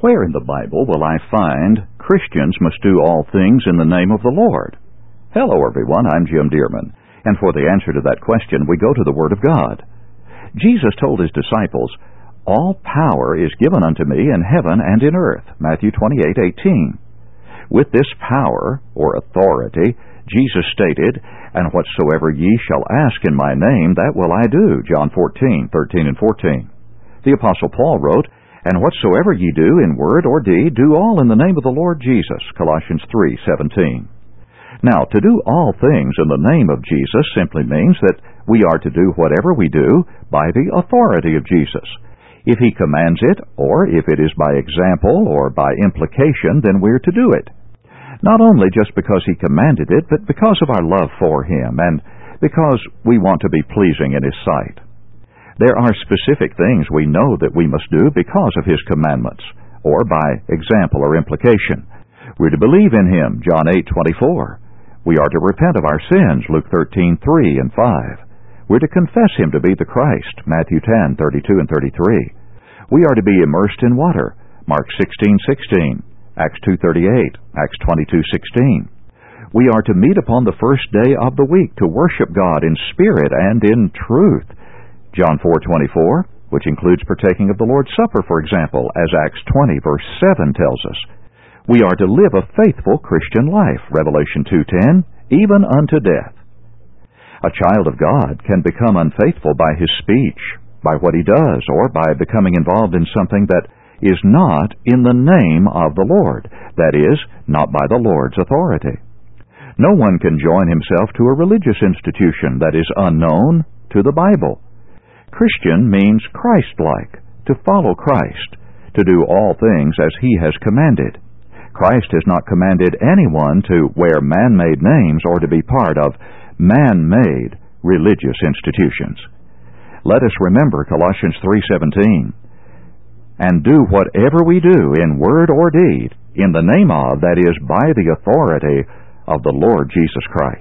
Where in the Bible will I find Christians must do all things in the name of the Lord? Hello, everyone. I'm Jim Dearman. And for the answer to that question, we go to the Word of God. Jesus told his disciples, "All power is given unto me in heaven and in earth." Matthew 28:18. With this power, or authority, Jesus stated, "And whatsoever ye shall ask in my name, that will I do." John 14:13 and 14. The Apostle Paul wrote, "And whatsoever ye do in word or deed, do all in the name of the Lord Jesus." Colossians 3:17. Now, to do all things in the name of Jesus simply means that we are to do whatever we do by the authority of Jesus. If he commands it, or if it is by example or by implication, then we're to do it. Not only just because he commanded it, but because of our love for him and because we want to be pleasing in his sight. There are specific things we know that we must do because of his commandments, or by example or implication. We're to believe in him, John 8:24. We are to repent of our sins, Luke 13:3 and 5. We're to confess him to be the Christ, Matthew 10:32 and 33. We are to be immersed in water, Mark 16:16, Acts 2:38, Acts 22:16. We are to meet upon the first day of the week to worship God in spirit and in truth, John 4:24, which includes partaking of the Lord's Supper, for example, as Acts 20 verse 7 tells us. We are to live a faithful Christian life, Revelation 2:10, even unto death. A child of God can become unfaithful by his speech, by what he does, or by becoming involved in something that is not in the name of the Lord, that is, not by the Lord's authority. No one can join himself to a religious institution that is unknown to the Bible. Christian means Christ-like, to follow Christ, to do all things as he has commanded. Christ has not commanded anyone to wear man-made names or to be part of man-made religious institutions. Let us remember Colossians 3:17. "And do whatever we do in word or deed, in the name of," that is, by the authority of the Lord Jesus Christ.